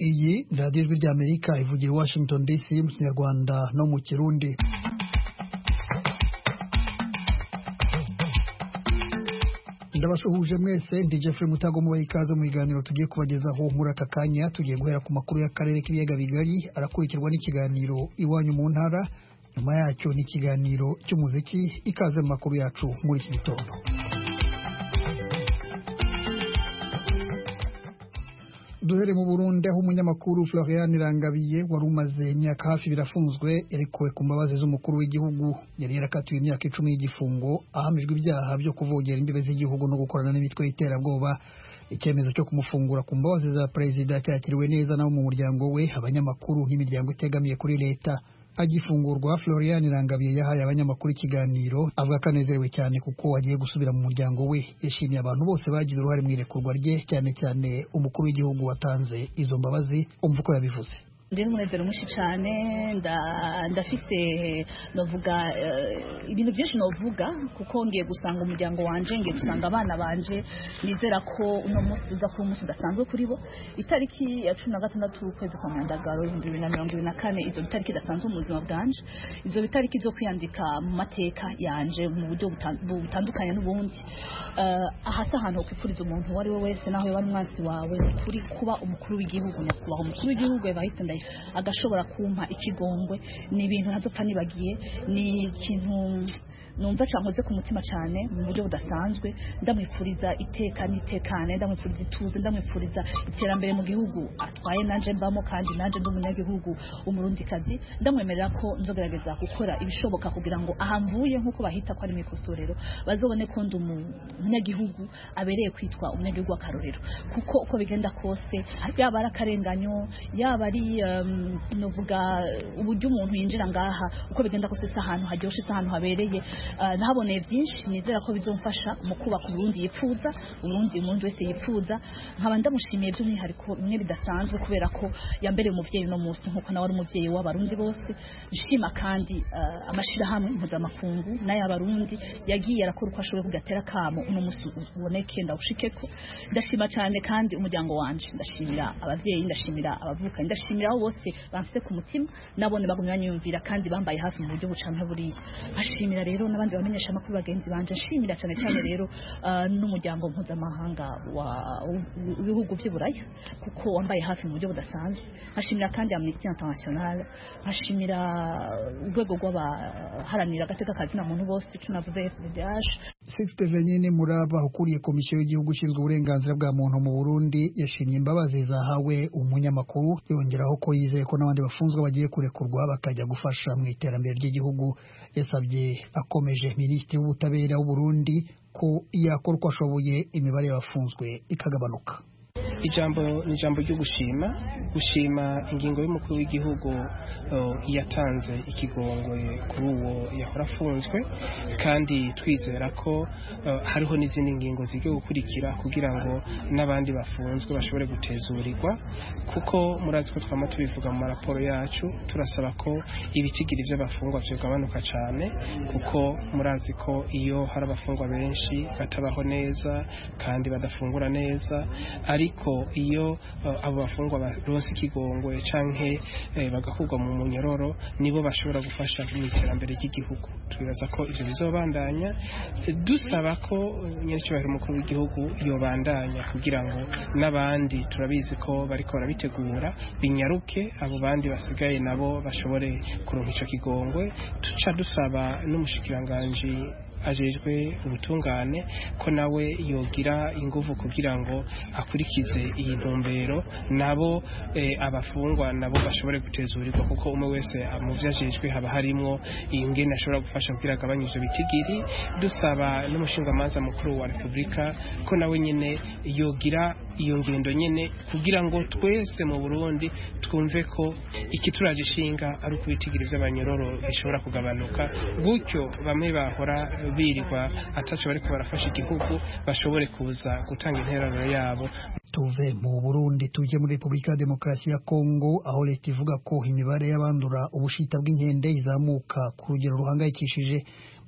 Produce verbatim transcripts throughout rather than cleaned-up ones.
iyi radiyo ijwi ry'Amerika ivugira i Washington D C mu Kinyarwanda no mu Kirundi. Ndabasuhuje mwese, ndi Jeffrey Mutago mu bayikaze mu biganiro tugiye kubagezaho muri aka kanya. Tugiye guhera ku makuru y'akarere k'ibiyaga bigari, arakurikirwa n'ikiganiro iwanyu mu ntara, nyuma yacyo n'ikiganiro cy'umuziki. Ikaze mu makuru yacu muri iki gitondo. Duhere mu Burundi aho umunyamakuru Florian Irangabiye wari umaze imyaka hafi birafunzwe erekuwe ku mbabazi z'umukuru w'igihugu. Yari yarakatiwe imyaka icumi y'igifungo ahamijwe ibyaha byo kuvogera imbibe z'igihugu no gukorana n'imitwe y'iterabwoba. Icyemezo cyo kumufungura ku mbabazi za perezida cyakiriwe neza nabo mu muryango we, abanyamakuru n'imiryango itegamiye kuri leta. Agifungurwa, Florian Irangabiye yahaye abanyamakuru ikiganiro avuga ko anezerewe cyane kuko agiye gusubira mu muryango we. Yashimiye abantu bose bagize uruhare mu irekurwa rye, cyane cyane umukuru w'igihugu watanze izo mbabazi. Umva uko yabivuze. Ndi umunezero mwinshi cyane, ndafise novuga ibintu byinshi novuga kuko ngiye gusanga umuryango wanje, ngiye gusanga abana banje. Nizera ko uno munsi uza kuba umunsi udasanzwe kuri bo. Itariki ya cumi na gatandatu ukwezi kwa Myandagaro bibiri na mirongo ibiri na kane, izo bitariki idasanzwe mu buzima bwanje, izo bitariki zo kwiyandika mu mateka yanje mu buryo butandukanye n'ubundi. Ahasa ahantu kwifuriza umuntu wari we wese naho yaba umwansi wawe kuri kuba umukuru w'igihugu, nyakubahwa umukuru w'igihugu yabahise agashobora kumpa ikigongwe. Ni ibintu ntazopfa nibagiye, ni ikintu numva cyankoze ku mutima cyane mu buryo budasanzwe. Ndamwifuriza iteka n'itekane, ndamwifuriza ituze, ndamwifuriza iterambere mu gihugu atwaye nanje mbamo, kandi nanje ndi umunyagihugu umurundikazi. Ndamwemerera ko nzogerageza gukora ibishoboka kugira ngo ahamvuye nkuko bahita ko ari mu ikosorero bazobone ko ndi umunyagihugu abereye kwitwa umunyagihugu w'akarorero. Kuko uko bigenda kose, yaba ari akarenganyo, yaba ari um, novuga uburyo umuntu yinjira ngaha, uko bigenda kose se ahantu haryoshe, se ahantu habereye. Uh, nahaboneye byinshi, nizera ko bizomfasha mu kubaka Burundi yipfuza, Burundi umuntu wese yipfuza. Nkaba ndamushimiye by'umwihariko bimwe bidasanzwe kubera ko yambereye umuvyeyi no munsi nkuko nawe ari umuvyeyi w'abarundi bose. Nshima kandi uh, amashirahamwe mpuzamakungu n'ay'abarundi yagiye arakora uko ashoboye kugatera kamo uno munsi uboneke ndawushikeko. Ndashima cyane kandi umuryango wanje, ndashimira abavyeyi, ndashimira abavuka, ndashimira abo bose bamfite ku mutima, nabone bagumye banyumvira kandi bambaye hafi mu buryo bucanke buriya. Ashimira rero n'abandi bamenyesha amakuru bagenzi banje, nshimira cyane cyane rero uh, n'umuryango mpuzamahanga w'ibihugu by'Uburaya kuko wambaye hafi mu buryo budasanzwe. Ashimira kandi Amnesty International, ashimira urwego rw'abaharanira agateka kazina muntu bose, tunavuze F D H. Sixte Venyine Muraba ukuriye komisiyo y'igihugu ishinzwe uburenganzira bwa muntu mu Burundi yashimye imbabazi zahawe umunyamakuru, yongeraho ko yizeye ko n'abandi bafunzwe bagiye kurekurwa bakajya gufasha mu iterambere ry'igihugu. Yasabye akomeje Minisitiri w'Ubutabera w'u Burundi ko yakora uko ashoboye imibare y'abafunzwe ikagabanuka. Ijambo ni ijambo ryo gushima gushima ingingo y'umukuru w'igihugu yatanze ikigongwe kuri uwo yahora afunzwe, kandi twizera ko uh, hariho n'izindi ngingo zigiye gukurikira kugira ngo n'abandi bafunzwe bashobore gutezurirwa. Kuko murazi ko twama tubivuga mu maraporo yacu, turasaba ko ibitigiri by'abafungwa byogabanuka cyane, kuko murazi ko iyo hari abafungwa benshi batabaho neza kandi badafungura neza. Ariko iyo uh, abo bafungwa baronse ikigongwe canke eh, bagakurwa mu munyororo, nibo bashobora gufasha mu iterambere ry'igihugu. Twibaza ko ivyo bizobandanya, dusaba ko nyir'icyubahiro umukuru w'igihugu yobandanya kugira ngo n'abandi, turabizi ko bariko barabitegura, binyaruke abo bandi basigaye nabo bashobore kuronka ico kigongwe. Tuca dusaba n'umushikiranganje ajejwe ubutungane ko nawe yogira ingufu kugira ngo akurikize iyi ntumbero, nabo eh, abafungwa nabo bashobore gutezurirwa, kuko umwe wese mu vyajejwe haba harimo ingene ashobora gufasha kugira agabanyije bitigiri. Dusaba n'umushingamanza mukuru wa Republika ko nawe nyene yogira iyo ngendo nyene kugira ngo twese mu Burundi twumve ko ikituraje ishinga ari ukubitigira by'abanyororo bishobora kugabanuka, gutyo bamwe bahora birirwa ataco bariko barafasha igihugu bashobore kuza gutanga intererano yabo. Tuve mu Burundi tuje muri Republika ya Demokarasi ya Kongo, aho leta ivuga ko imibare y'abandura ubushita bw'inkende izamuka ku rugero ruhangayikishije.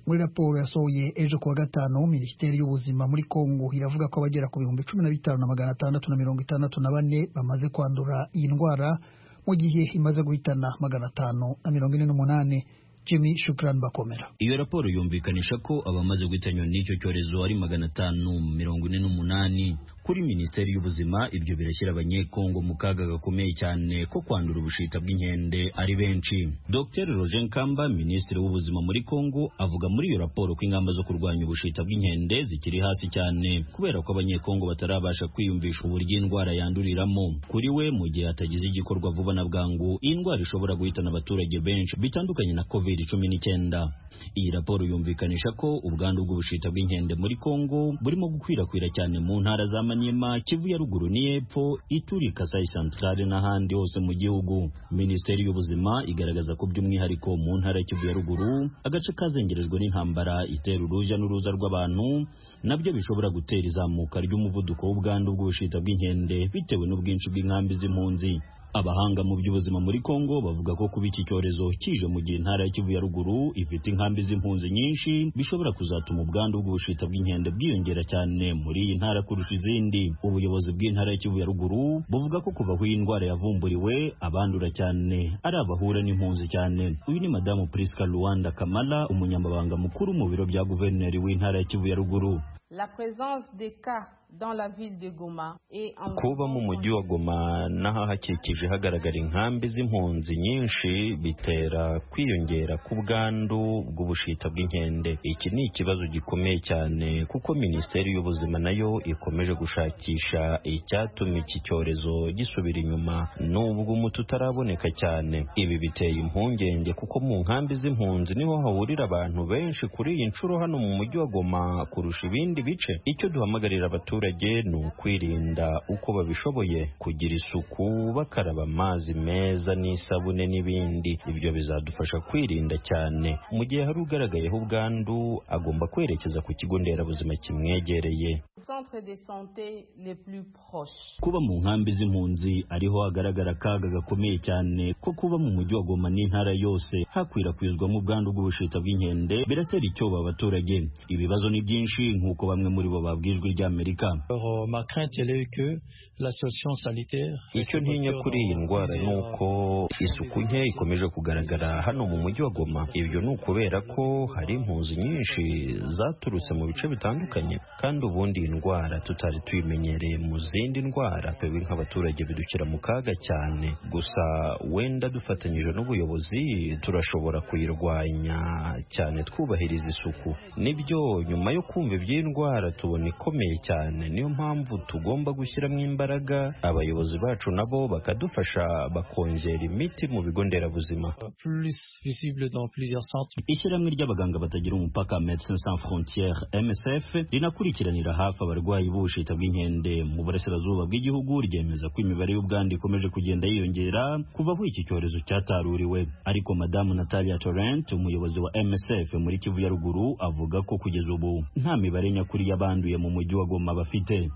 muri raporo yasohoye ejo kuwa gatanu Minisiteri y'Ubuzima muri Kongo iravuga ko abagera ku bihumbi cumi na bitanu na magana atandatu na mirongo itandatu na bane bamaze kwandura iyi ndwara mu gihe imaze guhitana magana atanu na mirongo ine n'umunani. Jimmy Shukran Bakomera. Iyo raporo yumvikanisha ko abamaze guhitanywa n'icyo cyorezo ari magana atanu mirongo ine n'umunani. Kuri Minisiteri y'Ubuzima ibyo birashyira abanyekongo mu kaga gakomeye cyane ko kwandura ubushita bw'inkende ari benshi. Doctor Roger Nkamba, Minisitiri w'Ubuzima muri Kongo, avuga muri iyo raporo ko ingamba zo kurwanya ubushita bw'inkende zikiri hasi cyane kubera ko abanyekongo batarabasha kwiyumvisha uburyo indwara yanduriramo. Kuri we, mu gihe hatagize igikorwa vuba na bwangu, iyi ndwara ishobora guhitana abaturage benshi bitandukanye na covid cumi n'icyenda. Iyi raporo yumvikanisha ko ubwandu bw'ubushita bw'inkende muri Kongo burimo gukwirakwira cyane mu ntara za Maniema, Kivu ya ruguru n'Epfo, Ituri, Kasai Centrale n'ahandi hose mu gihugu. Minisiteri y'Ubuzima igaragaza ko by'umwihariko mu ntara ya Kivu ya ruguru agace kazengerejwe n'intambara itera uruja n'uruza rw'abantu nabyo bishobora gutera izamuka ry'umuvuduko w'ubwandu bw'ubushita bw'inkende bitewe n'ubwinshi bw'inkambi z'impunzi. Abahanga mu by'ubuzima muri Kongo bavuga ko kuba iki cyorezo kije mu gihe intara ya Kivu ya ruguru ifite inkambi z'impunzi nyinshi bishobora kuzatuma ubwandu bw'ubushita bw'inkende bwiyongera cyane muri iyi ntara kurusha izindi. Ubuyobozi bw'intara ya Kivu ya ruguru buvuga ko kuva aho iyi ndwara yavumburiwe abandura cyane ari abahura n'impunzi cyane. Uyu ni Madamu Priska Luanda Kamala, umunyamabanga mukuru mu biro bya guverineri w'intara ya Kivu ya ruguru. La présence des cas dans la ville de Goma et en kuba mu mujyi wa Goma n'ahahakikije hagaragara inkambi z'impunzi nyinshi bitera kwiyongera ku bwandu bw'ubushita bw'inkende. Iki ni ikibazo gikomeye cyane kuko Minisiteri y'Ubuzima nayo ikomeje gushakisha icyatuma iki cyorezo gisubira inyuma n'ubwo umuti utaraboneka cyane. Ibi biteye impungenge kuko mu nkambi z'impunzi niho hahurira abantu benshi kuri iyi nshuro hano mu mujyi wa Goma kurusha ibindi bice. Icyo duhamagarira abaturage ni ukwirinda uko babishoboye, kugira isuku, bakaraba amazi meza n'isabune n'ibindi. Ibyo bizadufasha kwirinda cyane. Mu gihe hari ugaragayeho ubwandu agomba kwerekeza ku kigo nderabuzima kimwegereye. Centre de santé les plus proches. Kuba mu nkambi z'impunzi ariho hagaragara akaga gakomeye cyane ko kuba mu mujyi wa Goma n'intara yose hakwirakwizwamo ubwandu bw'ubushita bw'inkende biratera icyoba abaturage. Ibibazo ni byinshi nk'uko bamwe muri bo babwijwe ry'Amerika. Ma crainte est que la situation sanitaire. Icyo ntinya kuri iyi ndwara ni uko isuku nke ikomeje kugaragara hano mu mujyi wa Goma. Ibyo ni ukubera ko hari impunzi nyinshi zaturutse mu bice bitandukanye kandi ubundi indwara tutari tuyimenyereye mu zindi ndwara twebwe nk'abaturage bidukira mu kaga cyane. Gusa wenda dufatanyije n'ubuyobozi turashobora kuyirwanya cyane twubahiriza isuku. Nibyo nyuma yo kumva iby'iyi ndwara tubona ikomeye cyane, niyo mpamvu tugomba gushyiramo imbaraga. Abayobozi bacu nabo bakadufasha bakongera imiti mu bigo nderabuzima. Ishyirahamwe ry'abaganga batagira umupaka Médecins Sans Frontières M S F rinakurikiranira hafi abarwayi b'ubushita bw'inkende mu burasirazuba bw'igihugu ryemeza ko imibare y'ubwandu ikomeje kugenda yiyongera kuva aho iki cyorezo cyataruriwe. Ariko Madamu Natalia Torrent, umuyobozi wa M S F muri Kivu ya ruguru, avuga ko kugeza ubu nta mibare nyakuri y'abanduye mu mujyi wa Goma bafite.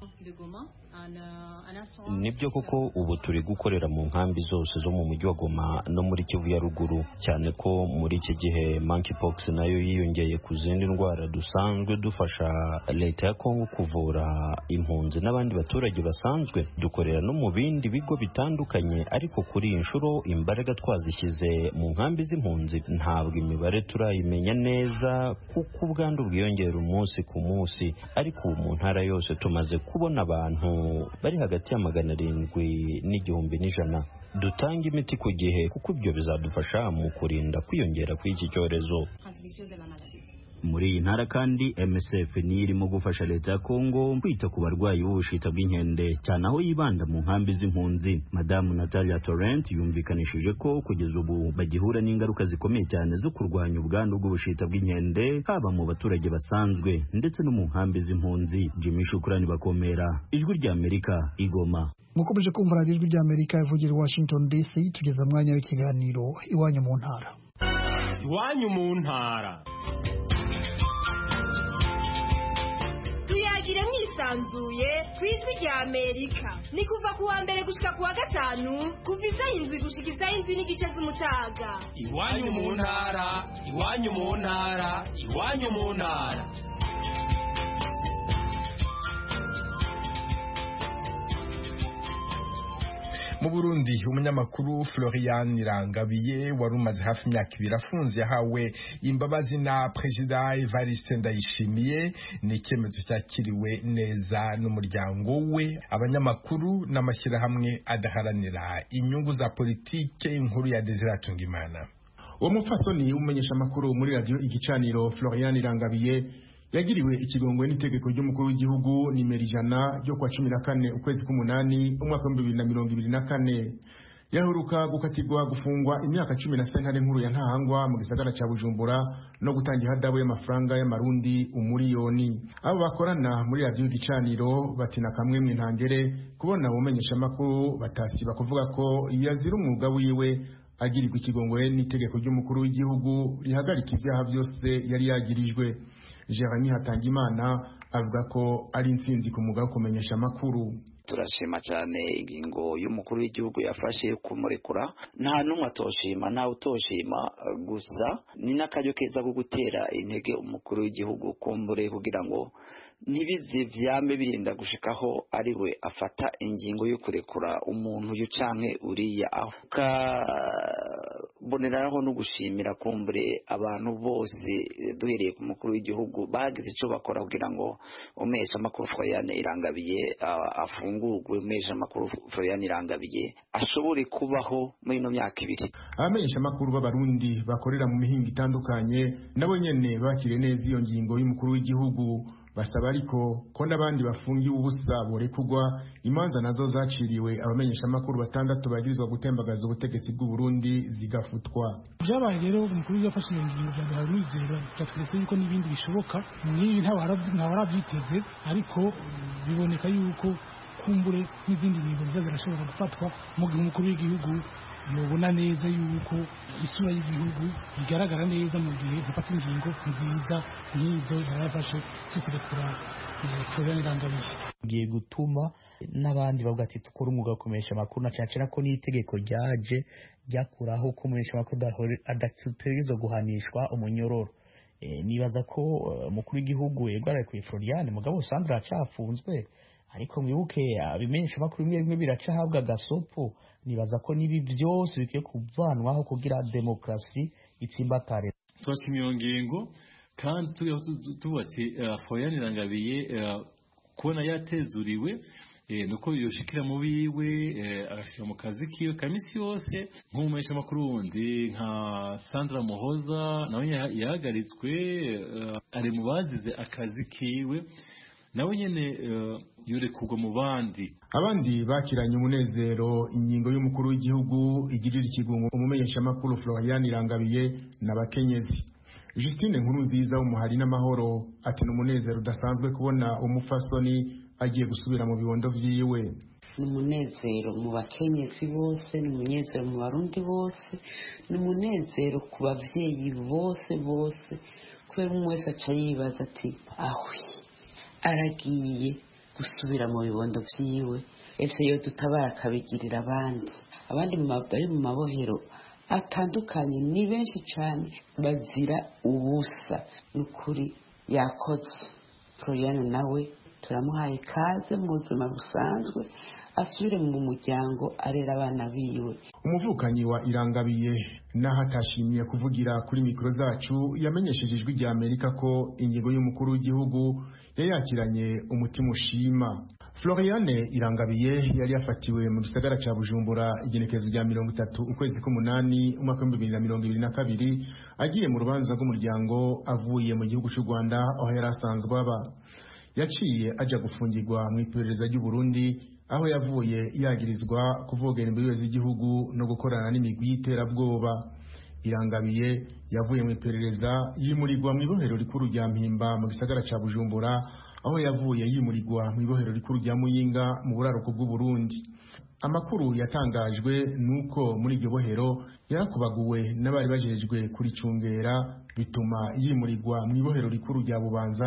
Nibyo koko ubu turi gukorera mu nkambi zose zo mu mujyi wa Goma no muri Kivu ya ruguru, cyane ko muri iki gihe monkeypox nayo yiyongeye ku zindi ndwara dusanzwe dufasha leta ya Kongo kuvura impunzi n'abandi baturage basanzwe. Dukorera no mu bindi bigo bitandukanye, ariko kuri iyi nshuro imbaraga twazishyize mu nkambi z'impunzi. Ntabwo imibare turayimenya neza kuko ubwandu bwiyongera umunsi ku munsi, ariko mu ntara yose tumaze kubona abantu bari hagati ya magana arindwi n'igihumbi n'ijana. Dutanga imiti ku gihe kuko ibyo bizadufasha mu kurinda kwiyongera kw'iki cyorezo. Muri iyi ntara kandi M S F ni irimo gufasha leta ya Kongo kwita ku barwayi b'ubushita bw'inkende cyane aho yibanda mu nkambi z'impunzi. Madamu Natalia Torrent yumvikanishije ko kugeza ubu bagihura n'ingaruka zikomeye cyane zo kurwanya ubwandu bw'ubushita bw'inkende haba mu baturage basanzwe ndetse no mu nkambi z'impunzi. Jimmy Shukrani Bakomera, Ijwi ry'Amerika, Igoma. Mukomeje kumva Radio Ijwi ry'Amerika ivugira Washington D C. Tugeze mwanya w'ikiganiro Iwanyu mu ntara. Iwanyu mu ntara. tuyagire mwisanzuye ku ijwi rya Amerika. Ni kuva ku wa mbere gushika ku wa gatanu kuva isaha indwi gushika isaha indwi n'igice z'umutaga. Iwanyu mu ntara, iwanyu mu ntara, iwanyu mu ntara. Mu Burundi umunyamakuru Florian Irangabiye wari umaze hafi imyaka ibiri afunze yahawe imbabazi na Perezida Evariste Ndayishimiye. Ni icyemezo cyakiriwe neza n'umuryango we, abanyamakuru n'amashyirahamwe adaharanira inyungu za politike. Inkuru ya Desire Tungimana. Uwo mupfasoni umenyesha amakuru muri radio Igicaniro Florian Irangabiye yagiriwe ikigongwe n'itegeko ry'umukuru w'igihugu nimero ijana ryo kwa cumi na kane ukwezi k'umunani umwaka wa bibiri na mirongo ibiri na kane. Yaheruka gukatirwa gufungwa imyaka cumi na sentare nkuru ya Ntahangwa mu gisagara ca Bujumbura no gutangira hadabu y'amafaranga y'amarundi umuriyoni. Abo bakorana muri radio Igicaniro batina kamwe mu ntangere kubona umenyesha amakuru batasiba kuvuga ko yazira umwuga wiwe agirirwa ikigongwe n'itegeko ry'umukuru w'igihugu rihagarika ibyaha byose yari yagirijwe. Jeremy Hatangimana avuga ko ari intsinzi ku mwuga wo kumenyesha amakuru. Turashima cyane ingingo y'umukuru w'igihugu yafashe kumurekura, nta numwe atoshima, nta utoshima, gusa ni n'akaryo keza ko gutera intege umukuru w'igihugu kumbure kugira ngo ntibize vyame birinda gushikaho ari we afata ingingo yo kurekura umuntu yucanke uriya, aho kaboneraho no gushimira kumbure abantu bose duhereye ku mukuru w'igihugu bagize ico bakora kugira ngo umesha amakuru Florian Irangabiye afungurwe, umesha amakuru Florian Irangabiye ashobore kubaho muri no myaka ibiri. Abamenyesha amakuru b'abarundi bakorera mu mihingo itandukanye nabo nyene bakire neza iyo ngingo y'umukuru w'igihugu, basaba ariko ko n'abandi bafungiwe ubusa borekugwa, imanza nazo zaciriwe abamenyesha amakuru batandatu bagirizwa gutembagaza ubutegetsi bw'u Burundi zigafutwa. Byabaye rero umukuru yafashe iyo ngingo bya Haruizero cyatweretse yuko n'ibindi bishoboka, nibi ntabarabyiteze, ariko biboneka yuko kumbure n'izindi ngingo zirashobora gufatwa mu gihe umukuru w'igihugu yobona neza yuko isura y'igihugu igaragara neza mu gihe gufata ingingo nziza nk'izo yarafashe zo kurekura Florian Irangabiye. Giye gutuma n'abandi bavuga ati tukora umwuga wo kumenyesha amakuru, na cyane ko n'itegeko ryaje ryakuraho ko umumenyesha amakuru adategerezwa guhanishwa umunyororo. E, nibaza ko umukuru uh, w'igihugu yegwaraye ku Florian mugabo Sandra acafunzwe, ariko mwibuke abimenyesha amakuru bimwe bimwe biracahabwa gasopo. Nibaza ko nibi byose bikwiye kuvanwaho kugira demokrasi itsimbatare. Twashimiye iyo ngingo kandi tubatse Florian Irangabiye kubona yatezuriwe nuko yoshikira mu biwe agashira mu kazi kiwe kamisi yose nk'umumenyesha amakuru wundi nka Sandra Muhoza nawe yahagaritswe ari mu bazize akazi kiwe, nawe nyene yurekugwa mu bandi. Abandi bakiranye umunezero ingingo y'umukuru w'igihugu igirira ikigungo umumenyesha amakuru Florian Irangabiye n'abakenyezi. Justine Nkurunziza umuhari n'amahoro ati n'umunezero udasanzwe kubona umufasoni agiye gusubira mu bibondo vyiwe. N'umunezero mu bakenyezi bose, n'umunezero mu barundi bose, n'umunezero ku bavyeyi bose bose, kubera umwe wese aca yibaza ati ahwi aragiye gusubira mu bibondo vyiwe, ese yo dutabara akabigirira abandi abandi bari mu mabohero atandukanye ni benshi cyane bazira ubusa. Nukuri yakoze. Florian nawe turamuhaye kaze mu buzima busanzwe, asubire mu muryango arera abana biwe. Umuvukanyi wa Irangabiye naho atashimiye kuvugira kuri mikoro zacu yamenyesheje ijwi rya Amerika ko ingingo y'umukuru w'igihugu yayakiranye umutima ushima. Florian Irangabiye yari yafatiwe mu gisagara ca Bujumbura igenekezo rya mirongo itatu ukwezi k'umunani umwaka wa bibiri na mirongo ibiri na kabiri agiye mu rubanza rw'umuryango avuye mu gihugu cy'u Rwanda aho yari asanzwe aba. Yaciye aja gufungirwa mu iperereza ry'u Burundi aho yavuye yagirizwa kuvogera imbibe z'igihugu no gukorana n'imigwi y'iterabwoba. Irangabiye yavuye mu iperereza yimurirwa mu ibohero rikuru rya Mpimba mu gisagara ca Bujumbura aho yavuye yimurirwa mu ibohero rikuru rya Muyinga mu buraruko bw'u Burundi. Amakuru yatangajwe nuko muri iryo bohero yarakubaguwe n'abari bajejwe kuricungera, bituma yimurirwa mu ibohero rikuru rya Bubanza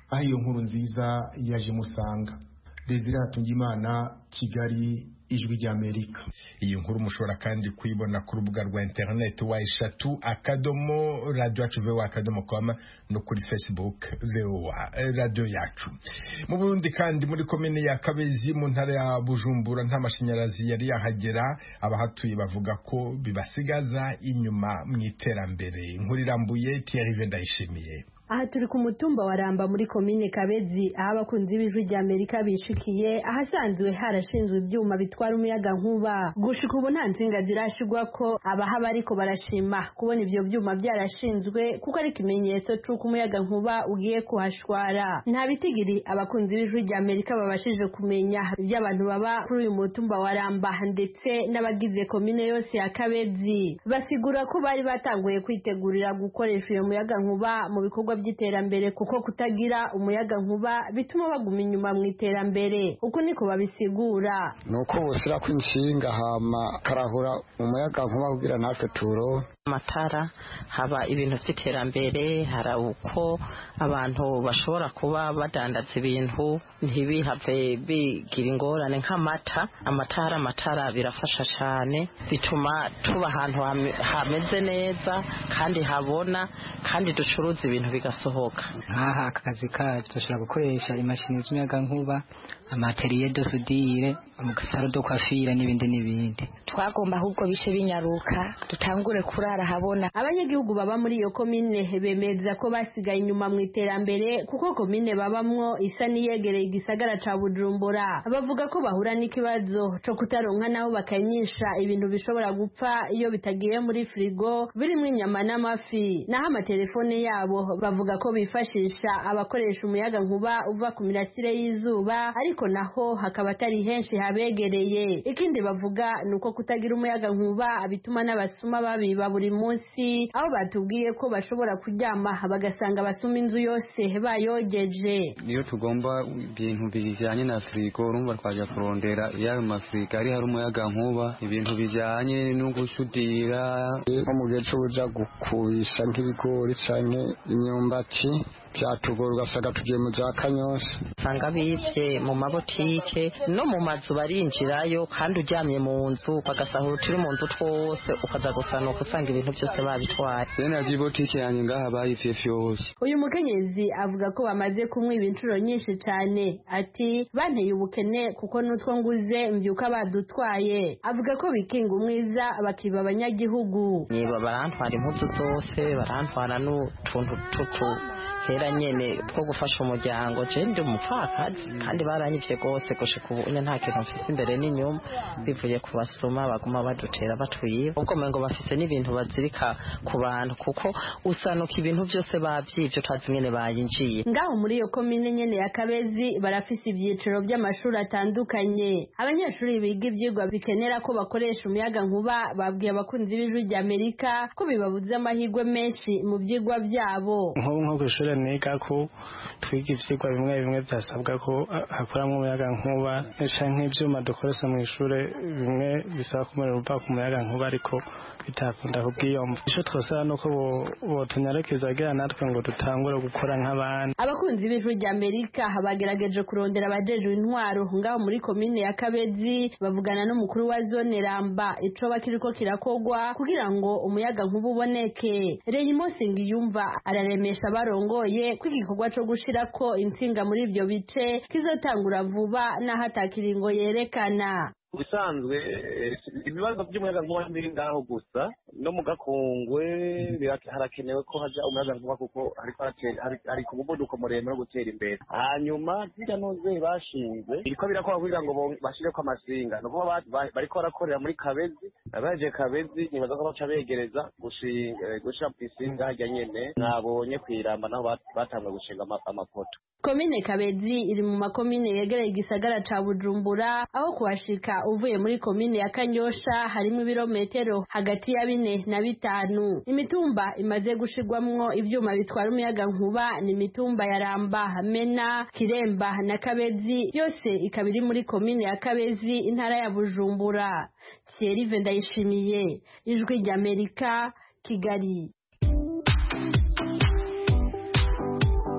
aho iyo nkuru nziza yaje musanga. Desire Hatungimana, Kigali, Ijwi ry'Amerika. Iyi nkuru mushobora kandi kuyibona ku rubuga rwa internet wa eshatu akadomo radio yacu voa akadomo com no kuri Facebook voa radio yacu. Mu Burundi kandi muri komine ya Kabezi mu ntara ya Bujumbura nta mashanyarazi yari yahagera, abahatuye bavuga ko bibasigaza inyuma mu iterambere. Inkuru irambuye Thierry Ndayishimiye. Aha turi ku mutumba wa Ramba muri komine Kabezi, aho abakunzi b'Ijwi ry'Amerika bishikiye ahasanzwe harashinzwe ibyuma bitwara umuyaga nkuba. Gushika ubu nta nsinga zirashigwa ko abahaba ariko barashima kubona ivyo byuma byarashinzwe kuko ari ikimenyetso c'uko umuyaga nkuba ugiye kuhashwara. Nta bitigiri abakunzi b'Ijwi ry'Amerika babashije kumenya by'abantu baba kuri uyu mutumba wa Ramba ndetse n'abagize komine yose ya Kabezi. Basigura ko bari batanguye kwitegurira gukoresha uyo muyaga nkuba mu bikorwa by'iterambere kuko kutagira umuyaga nkuba bituma baguma inyuma mu iterambere. Uko niko babisigura. Nuko busira kw'inshinga hama karahura umuyaga nkuba kugira natwe turo amatara haba ibintu by'iterambere, hari uko abantu bashobora kuba badandaza ibintu ntibihave bigira ingorane nk'amata. Amatara amatara birafasha cyane, bituma tuba ahantu hameze neza kandi habona kandi ducuruza ibintu bigasohoka. Nk'aha akazi kacu dushobora gukoresha imashini z'umuyaga nkuba, amateriye de sudire, amugasaro do kwafira n'ibindi n'ibindi. Twagomba ahubwo bishe binyaruka dutangure kurara habona. Abanyagihugu baba muri iyo komine bemeza ko basigaye inyuma mu iterambere kuko komine babamwo isa niyegereye igisagara ca Bujumbura. Bavuga ko bahura n'ikibazo co kutaronka naho bakanyisha ibintu bishobora gupfa iyo bitagiye muri frigo birimo inyama n'amafi. Naho amatelefone yabo bavuga ko bifashisha abakoresha umuyaga nkuba uva ku mirasire y'izuba, ariko naho hakaba atari henshi habegereye. Ikindi bavuga nuko kutagira umuyaga nkuba bituma n'abasuma babiba buri munsi, aho batubwiye ko bashobora kuryama bagasanga basuma inzu yose bayogeje. Niyo tugomba ibintu bijyanye na frigo urumva twaje kurondera ya mafrigo ari hari umuyaga nkuba, ibintu bijyanye no gusudira nko mu gihe cyo kuja gukubisha nk'ibigori canke imyumbati byatugora ugasanga tugiye mu za Kanyosha. Usanga bibye mu mabotike no mu mazu barinjirayo, kandi uryamye mu nzu bagasahura utiri mu nzu twose ukaza gusanuka usanga ibintu byose babitwaye. Bene azi botike yanjye ngaha bayivye fyose. Uyu mukenyezi avuga ko bamaze kumwiba inshuro nyinshi cyane, ati banteye ubukene kuko nutwo nguze mbyuka badutwaye. Avuga ko bikinga umwiza bakiba abanyagihugu. Niba barantwara impuzu zose, barantwara n'utuntu tutu hera nyene two gufasha umuryango. Je ndi umupfakazi kandi baranyivye gose gushika ubu nta kintu mfise imbere n'inyuma, bivuye ku basoma baguma badutera batwiba. Ubwo mengo bafise n'ibintu bazirika ku bantu kuko usanuka ibintu byose bavyivyo utazi nyene bayinjiye. Ngaho muri iyo komine nyene ya Kabezi barafise ivyiciro by'amashuri atandukanye. Abanyeshuri biga ivyigwa bikenera ko bakoresha umuyaga nkuba babwiye abakunzi b'Ijwi ry'Amerika ko bibabuza amahirwe menshi mu vyigwa byabo. Nko kw'ishure niga ko twiga ivyigwa bimwe bimwe byasabwa ko hakoramwo umuyaga nkuba, canke ivyuma dukoresha mu ishure bimwe bisaba kumurira uva ku muyaga nkuba ariko bitakunda kubwiyomva. Ico twosaba nuko botunyarekeza kugira natwe ngo dutangure gukora nk'abandi. Abakunzi b'Ijwi ry'Amerika bagerageje kurondera abajejwe intwaro ngaho muri komine ya Kabezi, bavugana n'umukuru wa zone Ramba ico bakiriko kirakogwa kugira ngo umuyaga nkuba uboneke. Reyimo Singiyumva araremesha barongoye ko igikorwa co gushirako intsinga muri ivyo bice kizotangura vuba naho atakiringo yerekana. Ubusanzwe ibibazo by'umuyaga nkuba biri ngaho gusa, no mu Gakungwe harakenewe ko haja umuyaga nkuba kuko hari ku muvuduko muremure wo gutera imbere. Hanyuma zirya noze bashinze biriko birakora kugira ngo bashireko amasinga, nuko bariko barakorera muri Kabezi, abaje Kabezi nibaza ko baca begereza gushira isinga harya nyene mwabonye kwiramba naho batangwa gushinga amapoto. Komine Kabezi iri mu makomine yegereye igisagara ca Bujumbura, aho kuhashika uvuye muri komine ya Kanyosha harimo ibirometero hagati ya bine na bitanu. Imitumba imaze gushirwamwo ivyuma bitwara umuyaga nkuba ni imitumba ya Ramba, Mena, Kiremba na Kabezi, yose ikaba iri muri komine ya Kabezi intara ya Bujumbura. Thierry Ndayishimiye, Ijwi ry'Amerika, Kigali.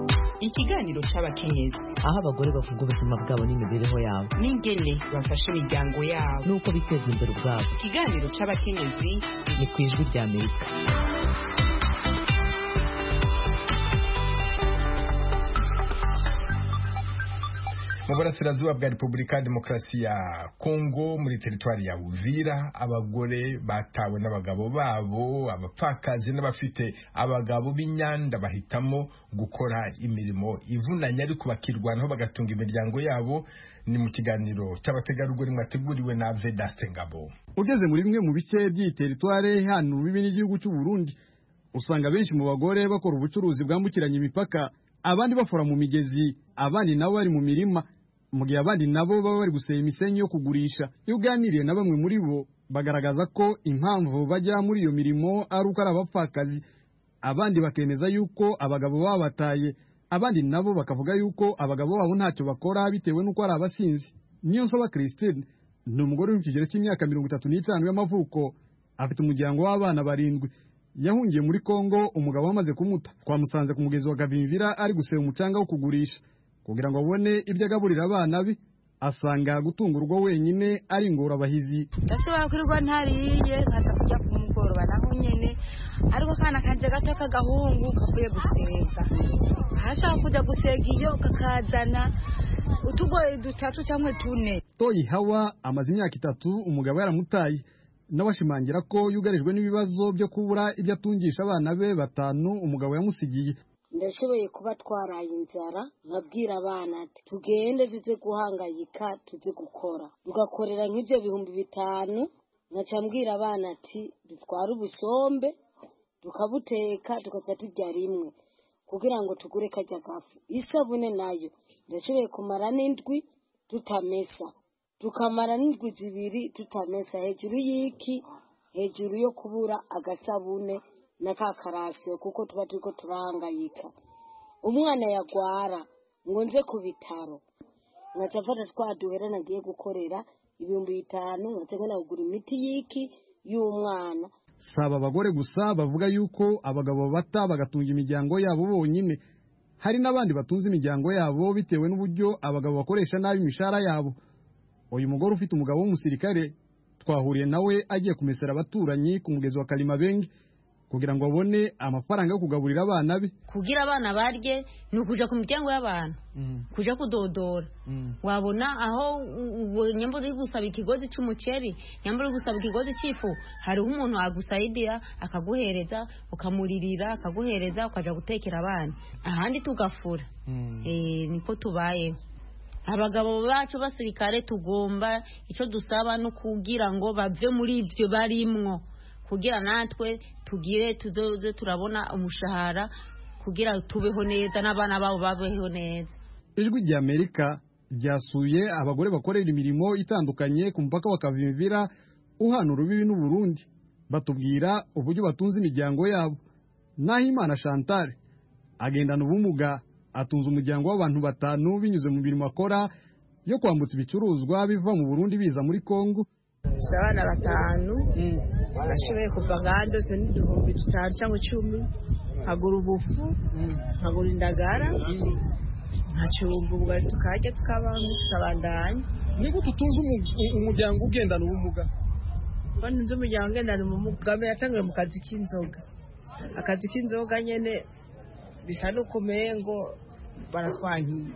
ikiganiro c'abakenyezi aho abagore bavuga ubuzima bwabo n'imibereho yabo n'ingene bafasha imiryango yabo n'uko biteza imbere ubwabo. ikiganiro c'abakenyezi ni ku ijwi rya Amerika. mu burasirazuba bwa Repubulika ya Demokarasi ya Kongo muri teritwari ya Uvira, abagore batawe n'abagabo babo, abapfakazi n'abafite abagabo b'inyanda bahitamo gukora imirimo ivunanye ariko bakirwanaho bagatunga imiryango yabo. Ni mu kiganiro cy'abategarugori mwateguriwe na Vedaste Ngabo. Ugeze muri bimwe mu bice by'iyi teritwari hano bibi n'igihugu cy'u Burundi, usanga benshi mu bagore bakora ubucuruzi bwambukiranya imipaka, abandi bafora mu migezi, abandi nabo bari mu mirima, mu gihe abandi nabo baba bari guseba imisenyi yo kugurisha. Iyo uganiriye na bamwe muri bo bagaragaza ko impamvu bajya muri iyo mirimo ari uko ari abapfakazi, abandi bakemeza yuko abagabo baba bataye, abandi nabo bakavuga yuko abagabo babo ntacyo bakora bitewe n'uko ari abasinzi. Niyonsaba Christine ni umugore uri mu kigero cy'imyaka mirongo itatu n'itanu y'amavuko, afite umuryango w'abana barindwi. Yahungiye muri Kongo umugabo wamaze kumuta. Twamusanze ku mugezi wa Kavimvira ari guseba umucanga wo kugurisha kugira ngo abone ibyo agaburira abana be. Asanga gutunga urugo wenyine ari ingorabahizi. Ndashobora kurirwa ntariye nkaza kujya ku mugoroba naho nyene, ariko kana kanje gato kagahungu kavuye gusega, hashaka kujya gusega iyo kakazana utugoye dutatu cyangwa tune. Toyi Hawa amaze imyaka itatu umugabo yaramutaye, n'abashimangira ko yugarijwe n'ibibazo byo kubura ibyo atungisha abana be batanu umugabo yamusigiye. Ndashoboye kuba twaraye inzara, nkabwira abana ati tugende tuze guhangayika tuze gukora, tugakorera nk'ibyo bihumbi bitanu. Nkaca mbwira abana ati dutware ubusombe tukabuteka tukaca turya rimwe kugira ngo tugure kajya gafu. Isabune nayo ndashoboye kumara n'indwi tutamesa, tukamara n'indwi zibiri tutamesa, hejuru y'iki hejuru yo kubura agasabune na kakarasiyo kuko tuba turiko turahangayika. Umwana yagwara ngo nze ku bitaro, nkaca mfata twaduhera nagiye gukorera ibihumbi bitanu, nkaca ngana kugura imiti y'iki y'umwana. Saba abagore gusa bavuga yuko abagabo bata bagatunga imiryango yabo bonyine, hari n'abandi batunze imiryango yabo bitewe n'uburyo abagabo bakoresha nabi imishahara yabo. Uyu mugore ufite umugabo w'umusirikare twahuriye nawe agiye kumesera abaturanyi ku mugezi wa Kalimabenge kugira ngo abone amafaranga yo kugaburira abana be. Kugira abana barye ni ukuja ku miryango y'abantu, mm. kuja kudodora, mm. wabona aho nyambo uri gusaba ikigozi c'umuceri, nyambo uri gusaba ikigozi c'ifu, hariho umuntu agusaidia akaguhereza, ukamuririra akaguhereza, ukaja gutekera abana, ahandi tugafura. mm. eh niko tubaye. Abagabo bacu basirikare tugomba ico dusaba no kugira ngo bave muri ivyo barimwo, kugira natwe tugire tuzoze turabona umushahara kugira tubeho neza n'abana babo babeho neza. Ijwi rya Amerika ryasuye abagore bakorera imirimo itandukanye ku mupaka wa Kavimvira uhana urubibi n'u Burundi, batubwira uburyo batunze imiryango yabo. Nahimana Chantal agendana ubumuga, atunze umuryango w'abantu batanu binyuze mu mirimo akora yo kwambutsa ibicuruzwa biva mu Burundi biza muri Kongo. Abana batanu nashoboye kuva ngando se n'ibihumbi bitanu cyangwa icumi, nkagura ubufu, nkagura indagara, nkacumba ubugari tukarya tukabaho tukabandanya. Ni gute utunze umuryango ugendana ubumuga? Bano nzi umuryango ugendana ubumuga yatangiye mu kazi k'inzoga, akazi k'inzoga nyene bisa nuko mengo baratwankiye,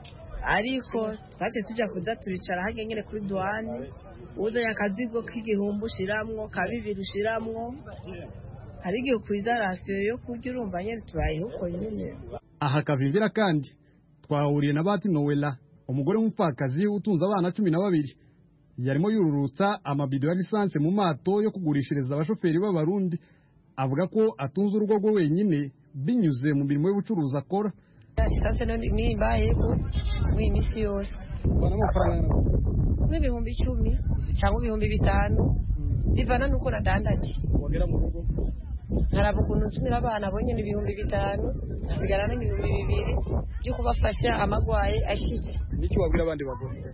ariko twaje tuja kuza turicara hage nyene kuri douane, uzanye akazigo k'igihumbi ushiramwo, kabibiri ushiramwo, hari igihe ukwiza rasiyo yo kurya, urumva nyene tubayeho uko nyene. Aha Kavimvira kandi twahuriye na Bati Noella, umugore w'umupfakazi utunze abana cumi na babiri. Yarimo yururutsa amabido ya lisanse mu mato yo kugurishiriza abashoferi b'abarundi. Avuga ko atunze urugo rwe wenyine binyuze mu mirimo y'ubucuruzi akora. Lisanse ni baye ko w'imisi yose bana amafaranga n'ibihumbi icumi cyangwa ibihumbi bitanu bivana nuko nadandaje. Wagera mu rugo nkaraba ukuntu nsumira abana bonye n'ibihumbi bitanu, bigarana n'ibihumbi bibiri byo kubafasha amagwaye ashitse. Niki wabwira abandi bagore?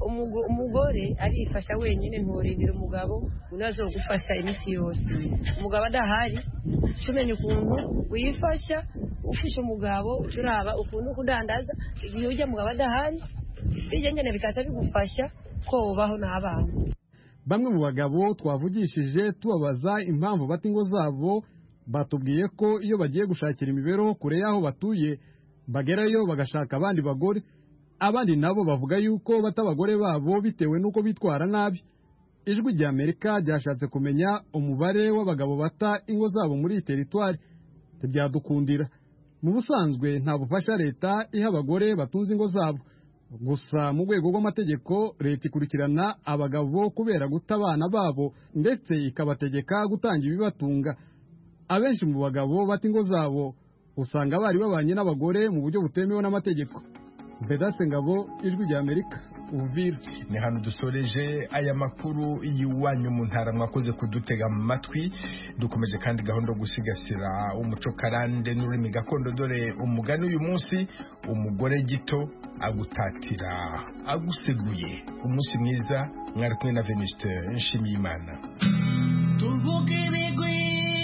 umugore arifasha wenyine nturindira umugabo unazo gufasha iminsi yose umugabo adahari cumenya ukuntu wifasha ufisha umugabo uraba ukuntu kudandaza igihe ujya mugabo adahari bijye nyene bikaca bigufasha ko ubaho n'abana. Bamwe mu bagabo twavugishije tubabaza impamvu bata ingo zabo batubwiye ko iyo bagiye gushakira imibereho kure y'aho batuye bagerayo bagashaka abandi bagore, abandi nabo bavuga yuko bata abagore babo bitewe n'uko bitwara nabi. Ijwi rya Amerika ryashatse kumenya umubare w'abagabo bata ingo zabo muri teritwari, ntibyadukundira. Mu busanzwe nta bufasha leta iha abagore batunze ingo zabo, gusa mu rwego rw'amategeko leta ikurikirana abagabo kubera guta abana babo ndetse ikabategeka gutanga ibibatunga. Abenshi mu bagabo bata ingo zabo usanga bari babanye n'abagore mu buryo butemewe n'amategeko. Bedase Ngabo, Ijwi rya Amerika, Uvira. Ni hano dusoreje aya makuru y'iwanyu mu ntara, mwakoze kudutega mu matwi. Dukomeje kandi gahunda yo gusigasira umuco karande n'ururimi gakondo, dore umugani uyu munsi: umugore gito agutatira aguseguye. Umunsi mwiza, mwari kumwe na Venuste Nshimiyimana. Tuvuge ibigwi,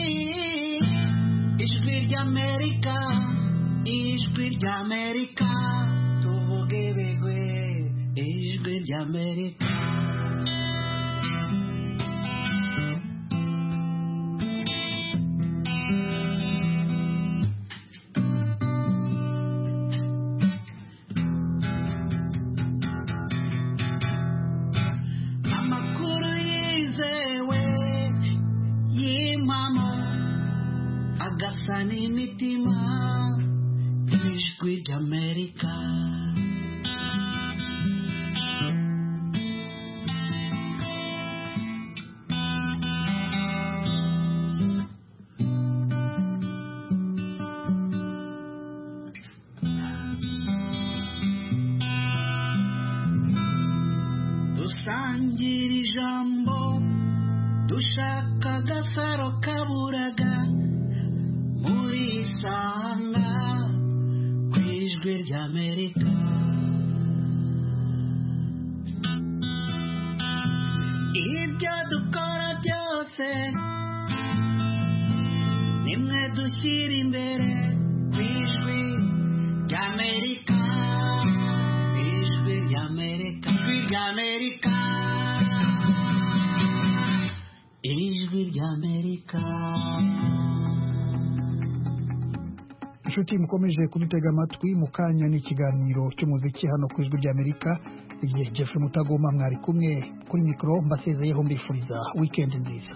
Ijwi rya Amerika, Ijwi rya Amerika. Tuvuge ibigwi, Ijwi rya Amerika. Amakuru yizewe y'impamo agasa n'imitima. Ijwi rya Amerika. Dusangira ijambo, dushaka agasaro kaburaga, muri Sanga ku Ijwi rya Amerika. Ibyo dukora byose nimwe dushyira imbere ku Ijwi rya Amerika. Ijwi rya Amerika, Ijwi rya Amerika, Ijwi rya Amerika. Inshuti mukomeje kudutega amatwi, mu kanya n'ikiganiro cy'umuziki hano ku Ijwi rya Amerika. Igihe Jeffrey Mutagoma mwari kumwe kuri mikoro, mbasezeyeho mbifuriza weekend nziza.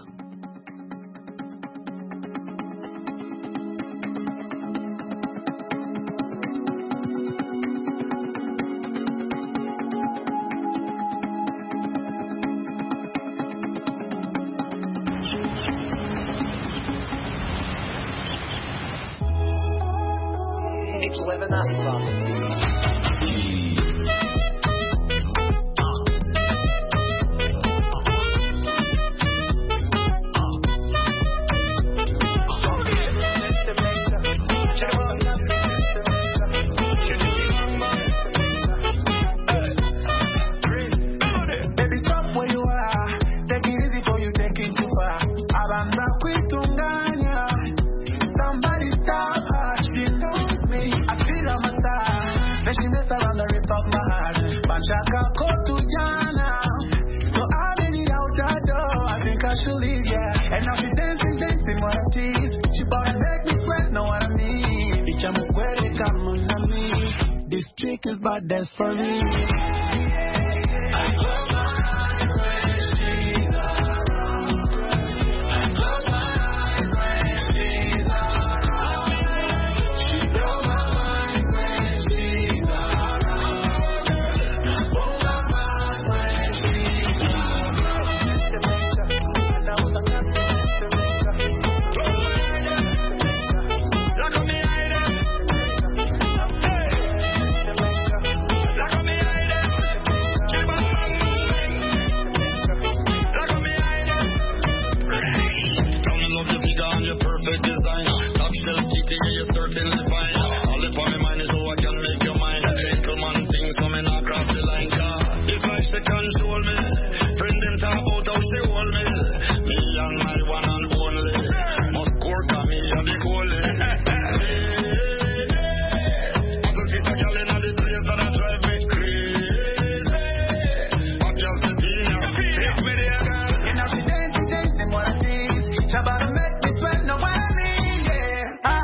It's living up from Chaka kotu jana, so I've been out the door. I think I should leave, yeah. And now she dancing, dancing with her teeth. She bout to make me sweat, know what I mean? Icha mukwere kama nami. This chick is bad, that's for me. I close my eyes when she's around. I close my eyes when she's around. She blow my mind when she's around. Perfect design, top shelf T T, you're certain